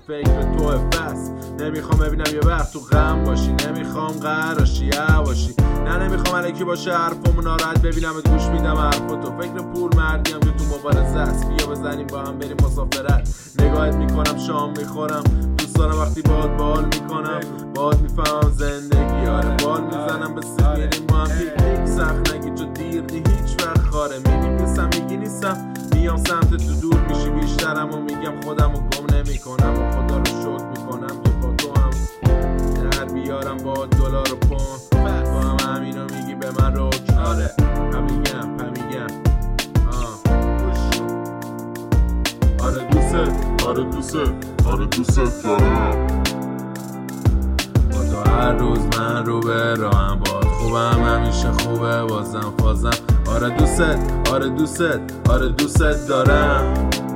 فکر تو فس. نمیخوام ببینم یه وقت تو غم باشی، نمیخوام قراشی باشی، نه نمیخوام الکی باشه حرفمو ناراحت ببینم گوش میدم حرفاتو. فکر پول مردیم که تو مبارزه است، بیا بزنیم با هم بریم مسافرت. نگاهت میکنم شام میخورم، دوست دارم وقتی باهات بال میکنم، باهات میفهمم زندگی. آره بال میزنم به سر میریم با هم پیک، سخت نگی جو دیر نی هیچ وقت خاره مینیسم میگی نیستم، میام سمت تو دور میشی بیشترم و میگم خودم رو گم نمی کنم و خدا رو شکر میکنم که با تو هم در بیارم با دلار و پون با هم همینو میگی به من رو کناره. پمیگم آره دوست دارم. با تو هر روز من رو به راهم، باد خوبم همیشه خوبه بازم فازم. آره دوست دارم.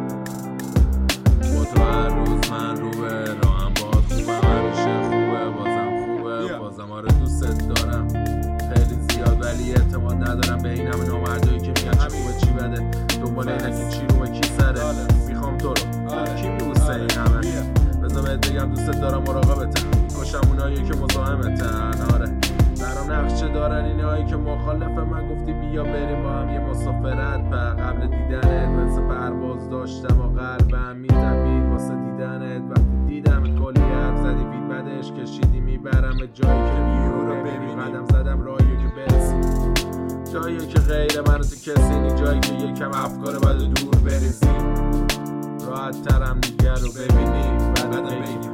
با تو هر روز من رو به راهم، باد خوبم همیشه خوبه بازم آره دوست دارم. خیلی زیاد ولی اعتماد ندارم به این همه نامردایی که میگن چی خوبه چی بده، دنبال اینه چی رومه کی سره. میخوام تو رو کی میبوسه این همه، بذار بهت بگم دوست دارم مراقبتم، کشم اونایی که مزاحمتن. آره برام نقشه دارن اینایی که مخالف من، گفتی بیا بریم با هم یه مسافرت. قبل دیدنت مثل پرواز داشتم و قلبم میتپید واسه دیدنت. وقتی دیدمت کلی حرف زدی بید بدش کشیدی، میبرم به جایی که ویو رو ببینی. قدم زدم راهی که برسی، جایی که غیر من تو کسی نی، جایی که یکم افکار بعد دور بریزی، راحت ترم دیگر رو ببینی بعد بگی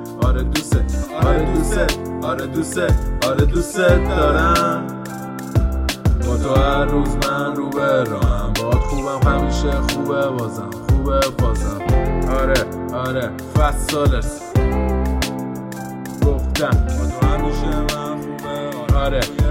آره دوست دارم. با تو هر روز من رو به راهم، باد خوبم همیشه خوبه بازم آره فصالس گفتم با تو همیشه من خوبه. آره